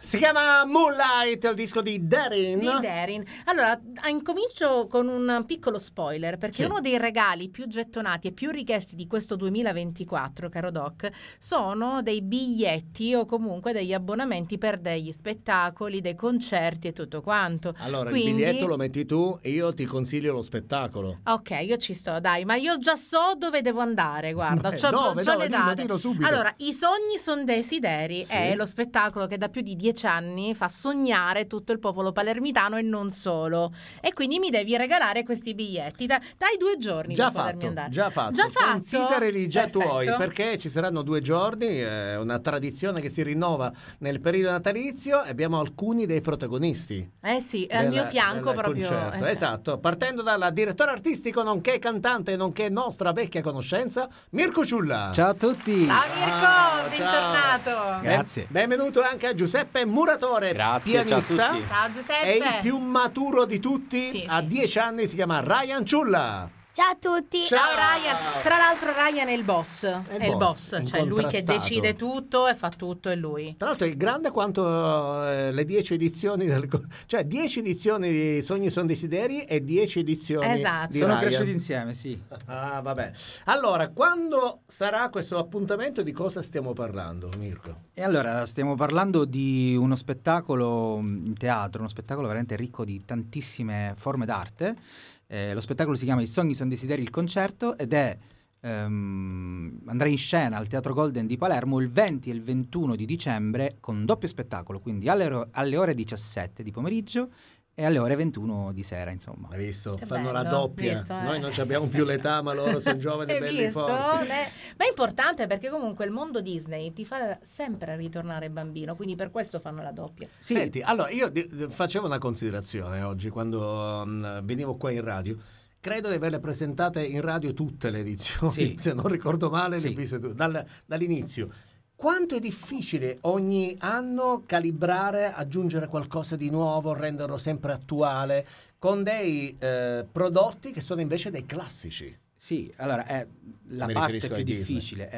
Si chiama Moonlight, il disco di Darin. Allora, incomincio con un piccolo spoiler, perché uno dei regali più gettonati e più richiesti di questo 2024, caro Doc, sono dei biglietti o comunque degli abbonamenti per degli spettacoli, dei concerti e tutto quanto. Allora, Quindi... il biglietto lo metti tu e io ti consiglio lo spettacolo. Ok, io ci sto, dai, ma io già so dove devo andare, guarda. C'ho le date. Dillo subito. Allora, I sogni son desideri è lo spettacolo che da più di 10 anni fa sognare tutto il popolo palermitano e non solo. E quindi mi devi regalare questi biglietti. Dai 2 giorni Già per potermi andare. Già fatto. Considerali già tuoi, perché ci saranno 2 giorni, è una tradizione che si rinnova nel periodo natalizio e abbiamo alcuni dei protagonisti. Sì, al mio fianco proprio. Concerto. Esatto, partendo dal direttore artistico nonché cantante nonché nostra vecchia conoscenza, Mirko Ciulla. Ciao a tutti. Ciao Mirko, bentornato. Grazie. Benvenuto anche a Giuseppe Muratore, Grazie, pianista. ciao a tutti. Ciao Giuseppe. E il più maturo di tutti, a 10 anni, si chiama Ryan Ciulla. Ciao a tutti. Ciao Ryan. Tra l'altro Ryan è il boss. È il boss, cioè lui che decide tutto e fa tutto, è lui. Tra l'altro è grande quanto le 10 edizioni cioè 10 edizioni di Sogni son desideri e 10 edizioni di sono Ryan. cresciuti insieme, sì. Ah, vabbè. Allora, quando sarà questo appuntamento, di cosa stiamo parlando, Mirko? E allora stiamo parlando di uno spettacolo in teatro, uno spettacolo veramente ricco di tantissime forme d'arte. Lo spettacolo si chiama I sogni son desideri, il concerto, ed è andrà in scena al Teatro Golden di Palermo il 20 e il 21 di dicembre con doppio spettacolo, quindi alle ore 17 di pomeriggio e alle ore 21 di sera, insomma. Hai visto? Che Fanno bello, la doppia. visto, Noi non abbiamo più l'età, ma loro sono giovani, belli e forti. Ma è importante perché comunque il mondo Disney ti fa sempre ritornare bambino, quindi per questo fanno la doppia. Sì. Senti, allora io facevo una considerazione oggi quando venivo qua in radio. Credo di averle presentate in radio tutte le edizioni, se non ricordo male, le ho viste dall'inizio. Quanto è difficile ogni anno calibrare, aggiungere qualcosa di nuovo, renderlo sempre attuale, con dei prodotti che sono invece dei classici. Sì, allora è la parte più difficile,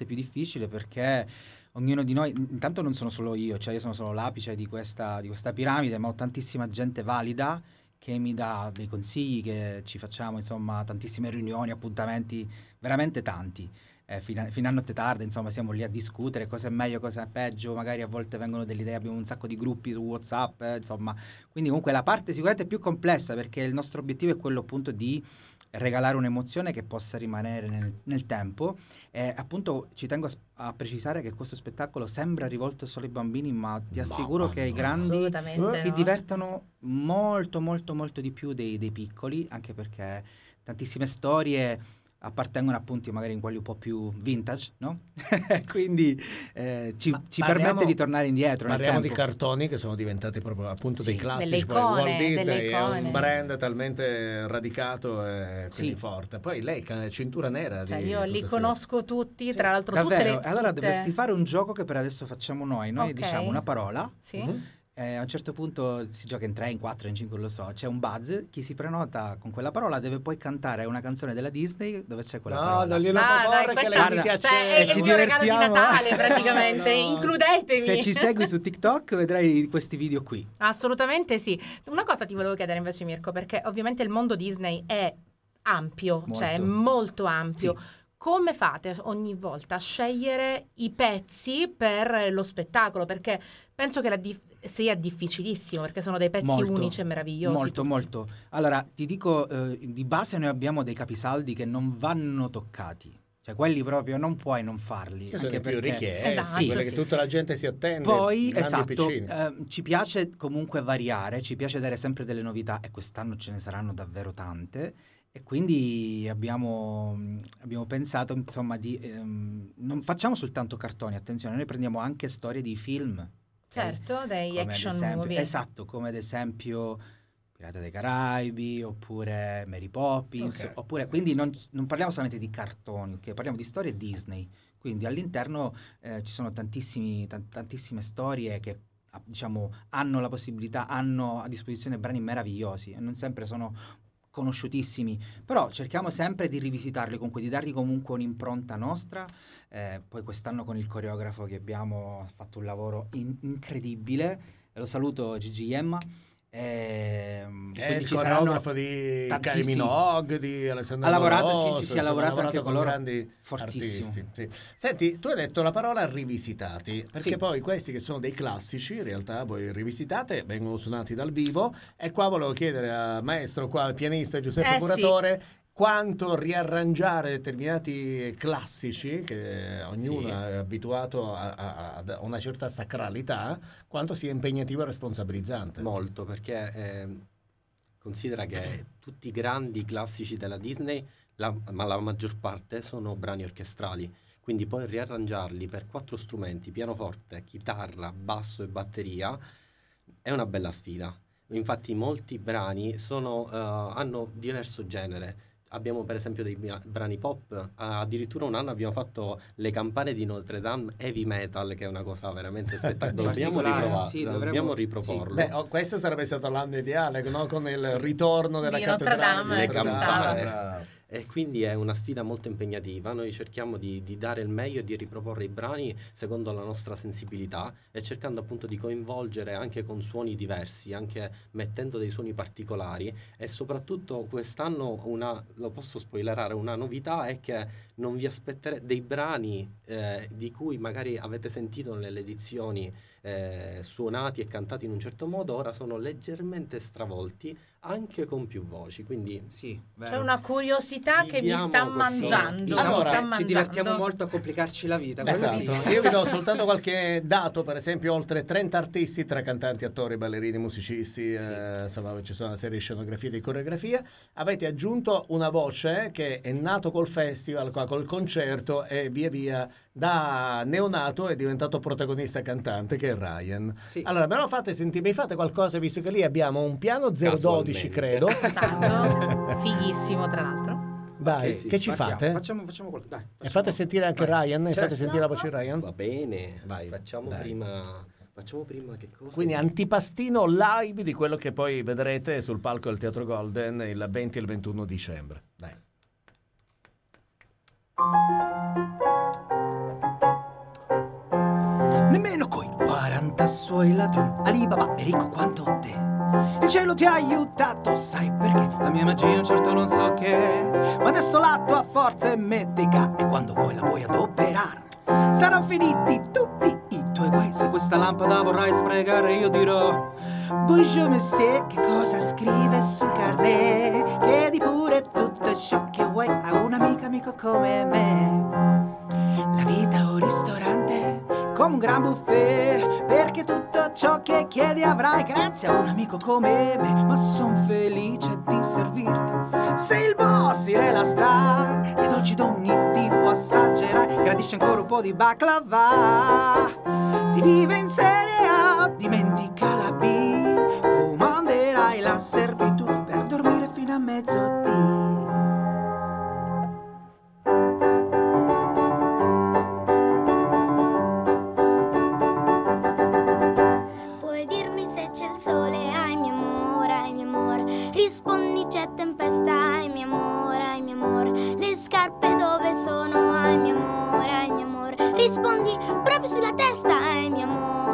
perché ognuno di noi, intanto non sono solo io, cioè io sono solo l'apice di questa piramide, ma ho tantissima gente valida che mi dà dei consigli, che ci facciamo, insomma, tantissime riunioni, appuntamenti, veramente tanti. Fino a notte tarda, insomma, siamo lì a discutere cosa è meglio, cosa è peggio, magari a volte vengono delle idee, abbiamo un sacco di gruppi su WhatsApp, insomma, quindi comunque la parte sicuramente più complessa, perché il nostro obiettivo è quello appunto di regalare un'emozione che possa rimanere nel tempo. Appunto ci tengo a precisare che questo spettacolo sembra rivolto solo ai bambini, ma ti assicuro che i grandi si divertono molto molto molto di più dei piccoli, anche perché tantissime storie appartengono appunto magari in quelli un po' più vintage, no? Quindi ci permette di tornare indietro. Parliamo di cartoni che sono diventati proprio appunto dei classici. Icone, Walt Disney è un brand talmente radicato e quindi forte. Poi lei è cintura nera. Cioè io li conosco tutti, tra l'altro davvero? tutte Allora dovresti fare un gioco che per adesso facciamo noi. Noi diciamo una parola. Sì. A un certo punto si gioca in 3, in 4, in 5, non lo so, c'è un buzz, chi si prenota con quella parola deve poi cantare una canzone della Disney dove c'è quella parola. Non glielo proporre che lei inviti a cena. È il mio regalo di Natale praticamente, includetemi. Se ci segui su TikTok vedrai questi video qui. Assolutamente sì. Una cosa ti volevo chiedere invece, Mirko, perché ovviamente il mondo Disney è ampio, cioè molto ampio. Sì. Come fate ogni volta a scegliere i pezzi per lo spettacolo? Perché penso che sia difficilissimo, perché sono dei pezzi unici e meravigliosi. Molto. Allora, ti dico, di base noi abbiamo dei capisaldi che non vanno toccati. Cioè quelli proprio non puoi non farli. Che sono più richiesti, che tutta la gente si attende. Poi, ci piace comunque variare, ci piace dare sempre delle novità, e quest'anno ce ne saranno davvero tante. E quindi abbiamo pensato, insomma, non facciamo soltanto cartoni, attenzione, noi prendiamo anche storie di film. Certo, dei action movie. Esatto, come ad esempio Pirata dei Caraibi, oppure Mary Poppins, oppure, quindi non parliamo solamente di cartoni, parliamo di storie Disney. Quindi all'interno ci sono tantissime storie che diciamo hanno la possibilità, hanno a disposizione brani meravigliosi, e non sempre sono conosciutissimi, però cerchiamo sempre di rivisitarli, comunque di dargli comunque un'impronta nostra. Poi quest'anno con il coreografo che abbiamo fatto un lavoro incredibile, lo saluto Gigi Yemma. Il coreografo di Kylie Minogue, di Alessandro ha lavorato anche con loro, grandi artisti. Sì. Senti, tu hai detto la parola rivisitati, perché poi questi che sono dei classici, in realtà voi rivisitate, vengono suonati dal vivo, e qua volevo chiedere al maestro, qua al pianista Giuseppe Curatore, quanto riarrangiare determinati classici che ognuno è abituato a una certa sacralità, quanto sia impegnativo e responsabilizzante. Molto, perché considera che tutti i grandi classici della Disney, ma la maggior parte sono brani orchestrali, quindi poi riarrangiarli per 4 strumenti, pianoforte, chitarra, basso e batteria, è una bella sfida. Infatti molti brani hanno diverso genere. Abbiamo per esempio dei brani pop, addirittura un anno abbiamo fatto le campane di Notre Dame heavy metal, che è una cosa veramente spettacolare. Dobbiamo riproporlo. Beh, questo sarebbe stato l'anno ideale, no? Con il ritorno della cattedrale. Le campane. E quindi è una sfida molto impegnativa. Noi cerchiamo di dare il meglio e di riproporre i brani secondo la nostra sensibilità, e cercando appunto di coinvolgere anche con suoni diversi, anche mettendo dei suoni particolari. E soprattutto quest'anno, lo posso spoilerare, una novità è che non vi aspetterete dei brani di cui magari avete sentito nelle edizioni suonati e cantati in un certo modo, ora sono leggermente stravolti anche con più voci, quindi c'è una curiosità che mi sta mangiando. Ci divertiamo molto a complicarci la vita. Esatto. Io vi do soltanto qualche dato, per esempio oltre 30 artisti tra cantanti, attori, ballerini, musicisti, insomma ci sono una serie di scenografie e di coreografia. Avete aggiunto una voce che è nato col festival, qua col concerto, e via via da neonato è diventato protagonista cantante, che è Ryan. Allora me lo fate sentire, mi fate qualcosa, visto che lì abbiamo un piano 012 credo. Esatto. Fighissimo tra l'altro. Dai, che ci fate? Facciamo quello, dai. E fate sentire anche Ryan? Certo. Fate sentire la voce di Ryan? Va bene, facciamo prima che cosa? Quindi antipastino live di quello che poi vedrete sul palco del Teatro Golden il 20 e il 21 dicembre. Dai. Nemmeno coi 40 suoi ladroni Alibaba è ricco quanto te. Il cielo ti ha aiutato, sai perché? La mia magia certo non so che, ma adesso la tua forza è medica, e quando vuoi la puoi adoperare. Saranno finiti tutti i tuoi guai, se questa lampada vorrai sfregare io dirò Bonjour monsieur, che cosa scrive sul carnet? Chiedi pure tutto ciò che vuoi a un amico come me. La vita è un ristorante come un gran buffet, perché tutto ciò che chiedi avrai grazie a un amico come me. Ma son felice di servirti, sei il boss, direi la star, e dolci d'ogni tipo assaggerai, gradisci ancora un po' di baklava. Si vive in Serie A, dimentica la B, comanderai la servitù per dormire fino a mezzodì. Rispondi c'è tempesta, ai mio amore, le scarpe dove sono, ai mio amore, rispondi proprio sulla testa, ai mio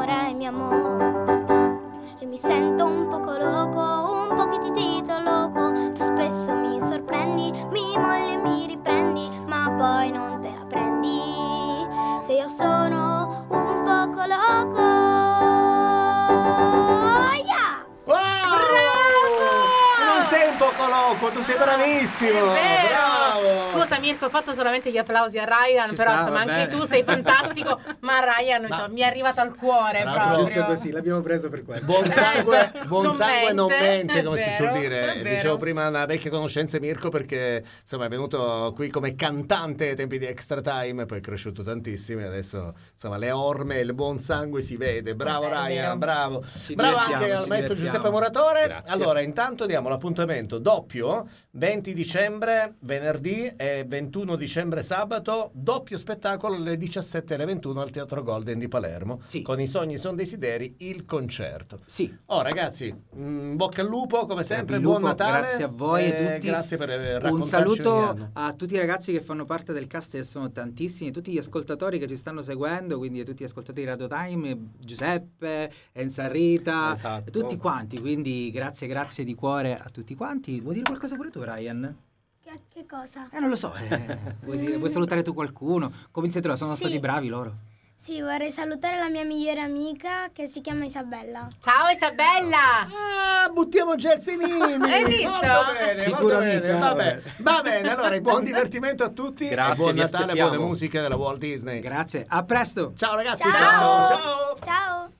amore, io mi sento un poco loco, un pochitito loco, tu spesso mi sorprendi, mi molli e mi riprendi, ma poi non te la prendi, se io sono un poco loco. Poco loco, tu sei bravissimo. Bravo. Scusa Mirko, ho fatto solamente gli applausi a Ryan, però insomma anche tu sei fantastico, ma Ryan mi è arrivato al cuore proprio. Giusto così, l'abbiamo preso per questo. Buon sangue non mente, come si suol dire. Dicevo prima una vecchia conoscenza Mirko, perché insomma è venuto qui come cantante ai tempi di Extra Time, poi è cresciuto tantissimo e adesso insomma le orme, il buon sangue si vede. Bravo Ryan, bravo. Bravo anche al maestro Giuseppe Muratore. Grazie. Allora intanto diamo l'appuntamento doppio doppio, 20 dicembre venerdì e 21 dicembre sabato, doppio spettacolo alle 17 e alle 21 al Teatro Golden di Palermo, con I sogni son desideri, il concerto. Ragazzi, bocca al lupo come sempre, buon Natale, grazie a voi e tutti, grazie per raccontarci. Un saluto a tutti i ragazzi che fanno parte del cast, che sono tantissimi, tutti gli ascoltatori che ci stanno seguendo, quindi tutti gli ascoltatori di Radio Time, Giuseppe, Enza Rita, esatto, tutti quanti, quindi grazie di cuore a tutti quanti. Vuoi dire qualcosa pure tu, Ryan? Che cosa? Non lo so, vuoi salutare tu qualcuno? Come si trova? Sono stati bravi loro. Sì, vorrei salutare la mia migliore amica che si chiama Isabella. Ciao Isabella! Buttiamo Gelsinini! Hai visto? Molto bene, sicuro bene. Va bene, allora buon divertimento a tutti. Grazie, e buon Natale, aspettiamo. buone musiche della Walt Disney. Grazie, a presto! Ciao ragazzi, Ciao. ciao. Ciao!